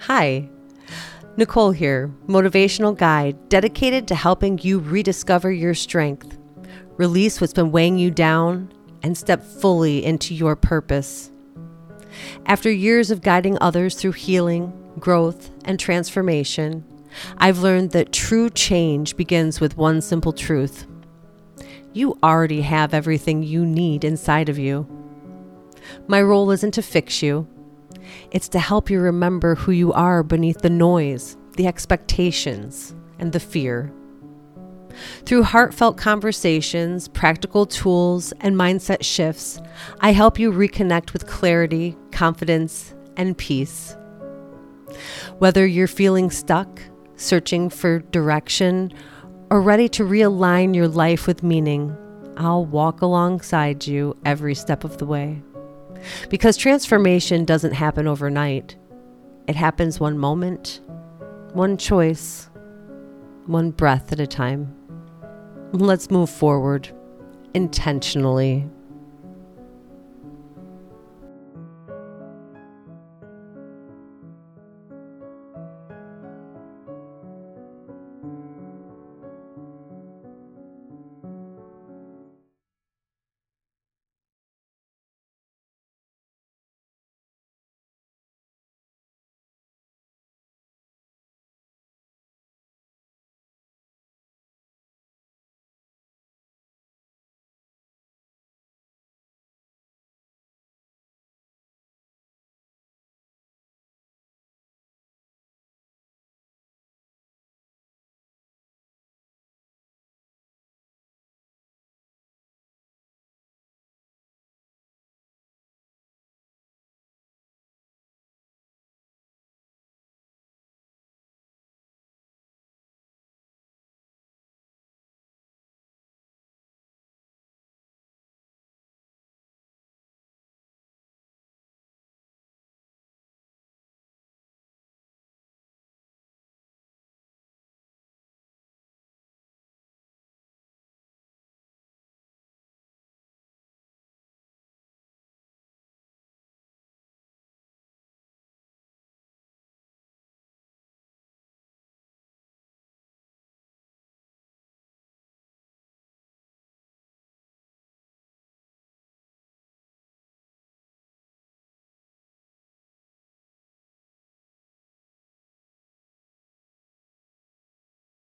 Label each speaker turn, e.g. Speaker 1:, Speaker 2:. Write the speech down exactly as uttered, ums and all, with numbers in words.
Speaker 1: Hi, Nicole here, motivational guide dedicated to helping you rediscover your strength, release what's been weighing you down, and step fully into your purpose. After years of guiding others through healing, growth, and transformation, I've learned that true change begins with one simple truth. You already have everything you need inside of you. My role isn't to fix you. It's to help you remember who you are beneath the noise, the expectations, and the fear. Through heartfelt conversations, practical tools, and mindset shifts, I help you reconnect with clarity, confidence, and peace. Whether you're feeling stuck, searching for direction, or ready to realign your life with meaning, I'll walk alongside you every step of the way. Because transformation doesn't happen overnight. It happens one moment, one choice, one breath at a time. Let's move forward intentionally.